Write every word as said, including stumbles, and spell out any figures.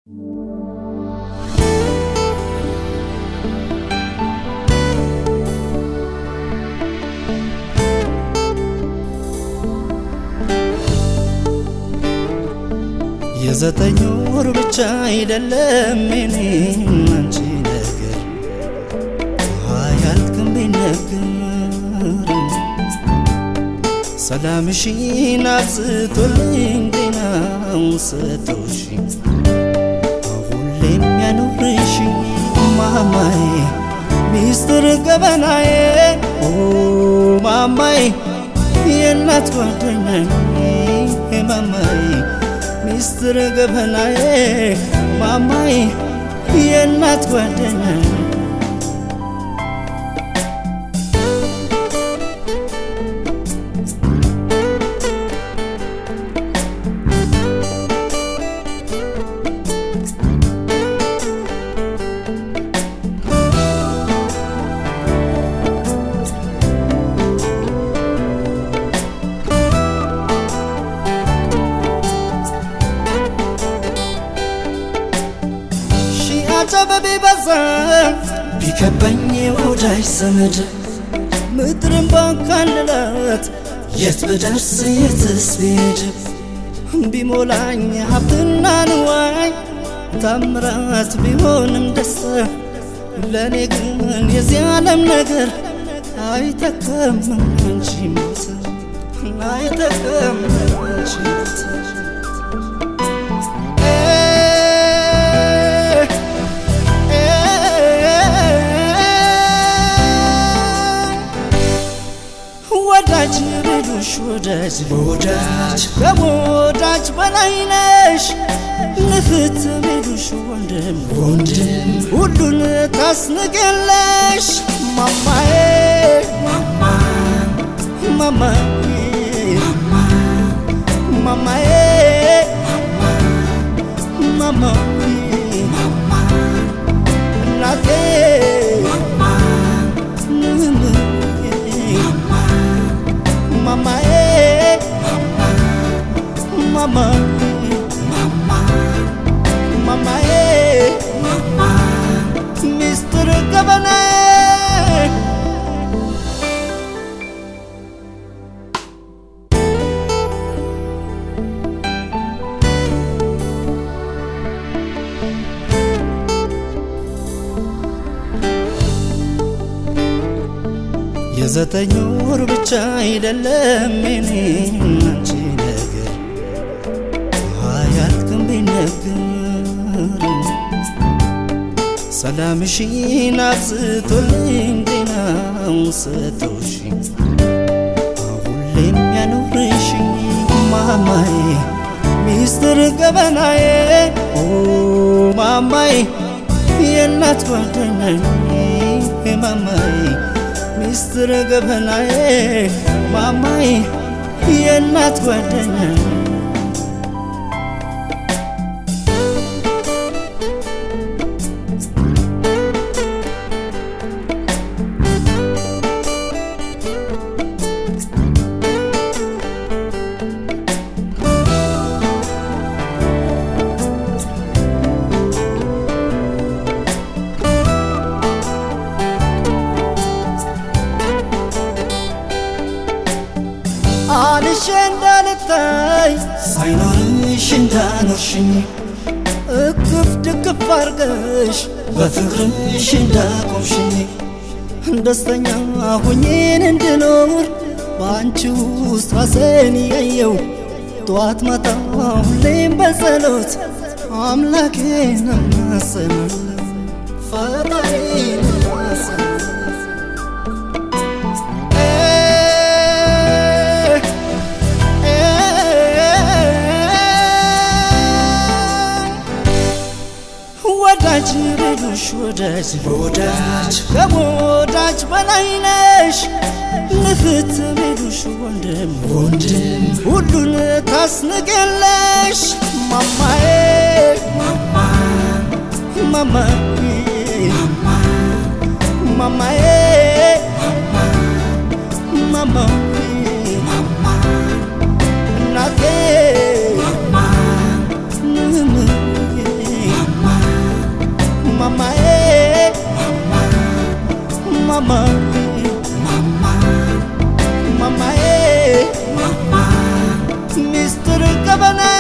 የዘጠኝ ወር ብቻ አይደለም እኔ አንቺ ነገር ሃያልክም ቢነገር ሰላምሽን አብዝቶልኝ ጤናው ሰጥቶሽ ሁሌም ያኖርሽ ማማዬ ሚስጥር ገበናዬ ኦ ማማዬ የእናት ጓደኛዬ ማማዬ ሚስጥር ገበናዬ ማማዬ የእናት ጓደኛዬ عجبي بزن بيكبني وداي سمد مدرم بانكاللات يتبدرس يتسبيد بمولاني حبتنا نواي تمرات بيهونم دسة لاني قن يزيالم نقر عايتكم من انشي موت عايتكم من انشي موت ወዳጅ ብሉሽ ወዳጅ ወዳጅ ከወዳጅ በላይ ነሽ ንፍት ብሉሽ ወንድም ወንድም ሁሉን ታስንቀለሽ ማማዬ ማማ ማማዬ ማማዬ ማማዬ ማማ እናቴ Mama, eh, mama, mama, mama, mama, eh, mama, Mister Governor. የዘጠኝ ወር ብቻ አይደለም እኔ አንቺ ነገር ሃያልክም ቢነገር ሰላምሽን አብዝቶልኝ ጤናው ሰጥቶሽ ሁሌም ያኖርሽ ማማዬ ሚስጥር ገበናዬ ኦ ማማዬ የእናት ጓደኛዬ ማማዬ ሚስጥር ገበናዬ ማማዬ የእናት ጓደኛዬ እንዳልታይ ሳይኖርሽ እንዳኖርሽኝ እቅፍ ድቅፍ አርገሽ በፍቅርሽ እንዳቆምሽኝ ደስተኛ ሆኜን እንድኖር ባንቺ ውስጥ ራሴን ያየው ጧት ማታ ሁሌም በጸሎት አምላኬን እማጸናለሁ ፈጣሪን እማጸናለሁ ወዳጅ ብሉሽ ወዳጅ ወዳጅ ከወዳጅ በላይ ነሽ ንፍት ብሉሽ ወንድም ወንድም ሁሉን ታስንቀለሽ ማማዬ ማማ ማማዬ ማማዬ ማማዬ እናቴ mama mama mama eh mama mister Gabana